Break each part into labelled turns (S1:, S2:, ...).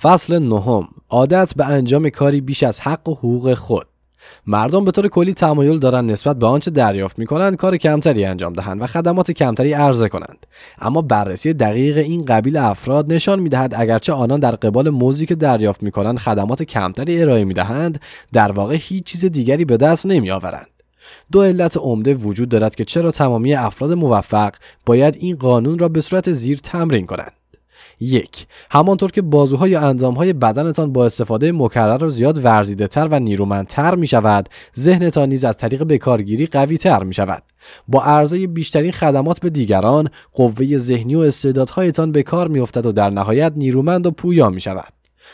S1: فصل نهم، عادت به انجام کاری بیش از حق و حقوق خود. مردم به طور کلی تمایل دارند نسبت به آنچه دریافت می‌کنند کار کمتری انجام دهند و خدمات کمتری عرضه کنند. اما بررسی دقیق این قبیل افراد نشان می‌دهد اگرچه آنان در قبال مزدی که دریافت می‌کنند خدمات کمتری ارائه می‌دهند، در واقع هیچ چیز دیگری به دست نمی‌آورند. دو علت عمده وجود دارد که چرا تمامی افراد موفق باید این قانون را به صورت زیر تمرین کنند. 1. همانطور که بازوها یا اندامهای بدنتان با استفاده مکرر و زیاد ورزیده‌تر و نیرومندتر می شود، ذهنتان نیز از طریق بکارگیری قوی‌تر می شود. با عرضه بیشترین خدمات به دیگران، قوه ذهنی و استعدادهایتان به کار می افتد و در نهایت نیرومند و پویا می شود.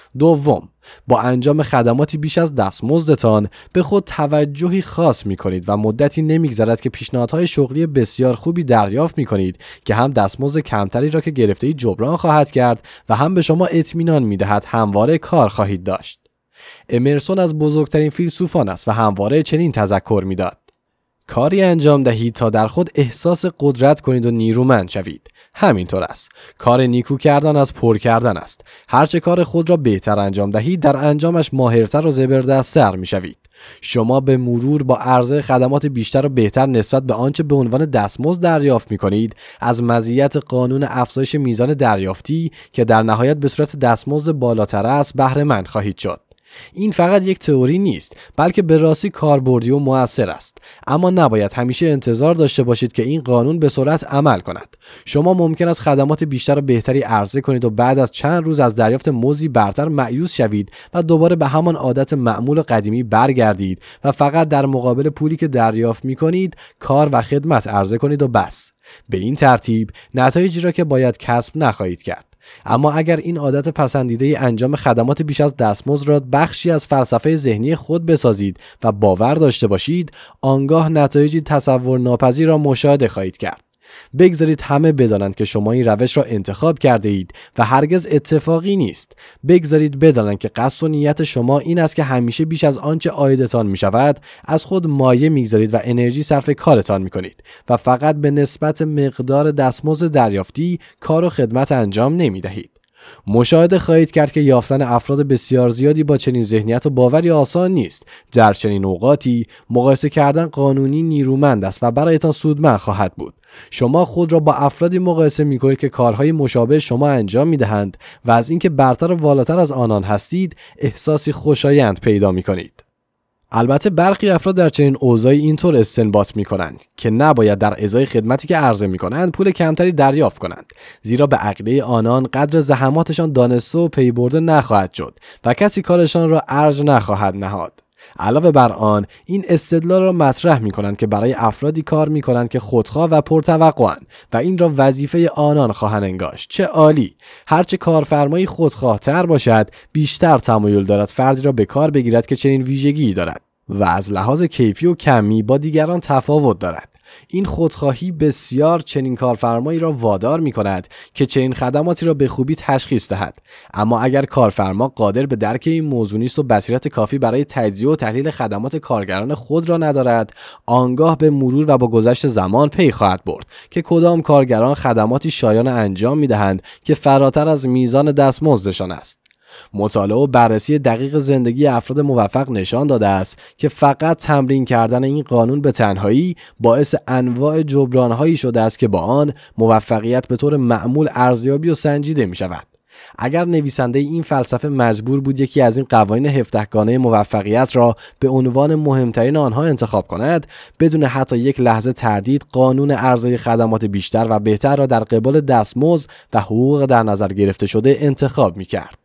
S1: 2. با انجام خدماتی بیش از دستمزدتان به خود توجهی خاص می کنید و مدتی نمیگذرد که پیشنهادهای شغلی بسیار خوبی دریافت می کنید که هم دستمزد کمتری را که گرفته‌اید جبران خواهد کرد و هم به شما اطمینان می دهد همواره کار خواهید داشت. امرسون از بزرگترین فیلسوفان است و همواره چنین تذکر می داد: کاری انجام دهید تا در خود احساس قدرت کنید و نیرومند شوید. همینطور است. کار نیکو کردن از پر کردن است. هرچه کار خود را بهتر انجام دهید در انجامش ماهرتر و زبردست‌تر می‌شوید. شما به مرور با عرضه خدمات بیشتر و بهتر نسبت به آنچه به عنوان دستمزد دریافت می‌کنید از مزیت قانون افزایش میزان دریافتی که در نهایت به صورت دستمزد بالاتر است بهره مند خواهید شد. این فقط یک تئوری نیست، بلکه به راستی کاربردی و مؤثر است. اما نباید همیشه انتظار داشته باشید که این قانون به سرعت عمل کند. شما ممکن است خدمات بیشتر و بهتری عرضه کنید و بعد از چند روز از دریافت مزدی برتر مایوس شوید و دوباره به همان عادت معمول و قدیمی برگردید و فقط در مقابل پولی که دریافت می‌کنید کار و خدمت عرضه کنید و بس. به این ترتیب نتایجی را که باید کسب نخواهید کرد. اما اگر این عادت پسندیده انجام خدمات بیش از دستمزد را بخشی از فلسفه ذهنی خود بسازید و باور داشته باشید، آنگاه نتایجی تصور ناپذیر را مشاهده خواهید کرد. بگذارید همه بدانند که شما این روش را انتخاب کرده اید و هرگز اتفاقی نیست. بگذارید بدانند که قصد و نیت شما این است که همیشه بیش از آنچه عایدتان می شود از خود مایه میگذارید و انرژی صرف کارتان می کنید و فقط به نسبت مقدار دستمزد دریافتی کار و خدمت انجام نمی دهید. مشاهده خواهید کرد که یافتن افراد بسیار زیادی با چنین ذهنیت و باوری آسان نیست. در چنین اوقاتی مقایسه کردن قانونی نیرومند است و برایتان سودمند خواهد بود. شما خود را با افرادی مقایسه می‌کنید که کارهای مشابه شما انجام می‌دهند و از اینکه برتر و والاتر از آنان هستید احساسی خوشایند پیدا می‌کنید. البته برخی افراد در چنین اوضاعی اینطور استنباط می‌کنند که نباید در ازای خدمتی که عرضه می‌کنند پول کمتری دریافت کنند، زیرا به عقیده آنان قدر زحماتشان دانسته و پیبرده نخواهد شد و کسی کارشان را ارج نخواهد نهاد. علاوه بر آن این استدلال را مطرح می‌کنند که برای افرادی کار می‌کنند که خودخواه و پرتوقع‌اند و این را وظیفه آنان خواهند انگاشت. چه عالی! هرچه کارفرمایی خودخواه‌تر باشد بیشتر تمایل دارد فردی را به کار بگیرد که چنین ویژگی دارد و از لحاظ کیفی و کمی با دیگران تفاوت دارد. این خودخواهی بسیار چنین کارفرمایی را وادار می کند که چنین خدماتی را به خوبی تشخیص دهد. اما اگر کارفرما قادر به درک این موضوع نیست و بصیرت کافی برای تجزیه و تحلیل خدمات کارگران خود را ندارد، آنگاه به مرور و با گذشت زمان پی خواهد برد که کدام کارگران خدماتی شایان انجام می دهند که فراتر از میزان دستمزدشان است. مطالعه و بررسی دقیق زندگی افراد موفق نشان داده است که فقط تمرین کردن این قانون به تنهایی باعث انواع جبران‌هایی شده است که با آن موفقیت به طور معمول ارزیابی و سنجیده می شود. اگر نویسنده این فلسفه مجبور بود یکی از این قوانین هفدهگانه موفقیت را به عنوان مهمترین آنها انتخاب کند، بدون حتی یک لحظه تردید قانون عرضه خدمات بیشتر و بهتر را در قبال دستمزد و حقوق در نظر گرفته شده انتخاب می کرد.